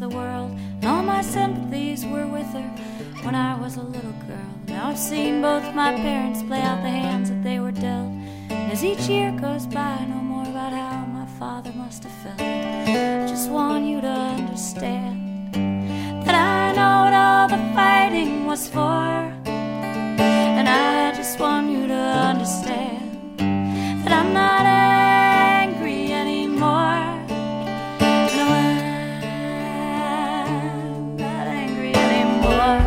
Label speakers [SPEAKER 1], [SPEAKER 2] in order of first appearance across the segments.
[SPEAKER 1] the world, and all my sympathies were with her when I was a little girl. Now I've seen both my parents play out the hands that they were dealt, and as each year goes by, I know more about how my father must have felt. I just want you to understand that I know what all the fighting was for, and I just want you to understand that I'm not angry anymore. No, I'm not angry anymore.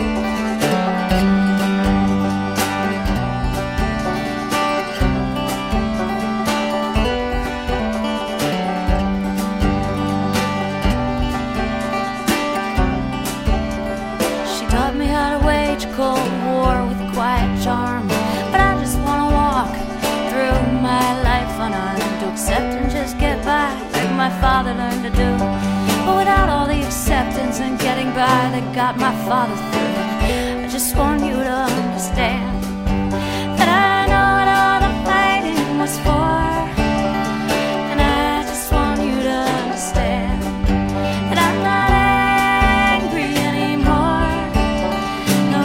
[SPEAKER 1] She taught me how to wage a cold war with quiet charm, but I just want to walk through my life unarmed, to accept and just get by like my father learned to do, but without all the acceptance and getting by that got my father through. I just want you to understand that I know what all the fighting was for, and I just want you to understand that I'm not angry anymore. No,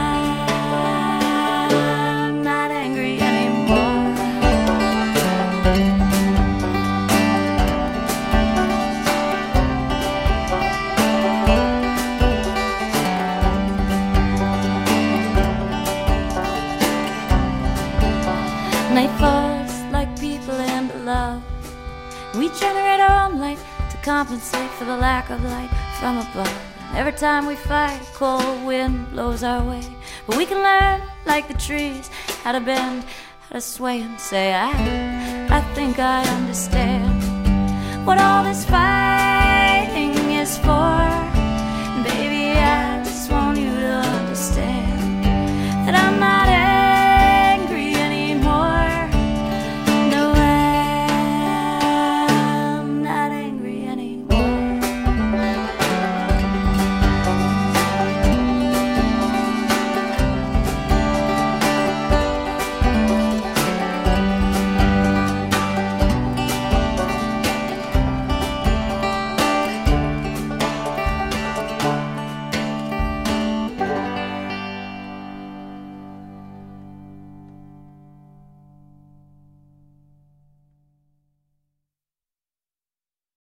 [SPEAKER 1] I'm not angry anymore. Night falls like people and love. We generate our own light to compensate for the lack of light from above. Every time we fight, a cold wind blows our way, but we can learn, like the trees, how to bend, how to sway and say, I think I understand what all this fight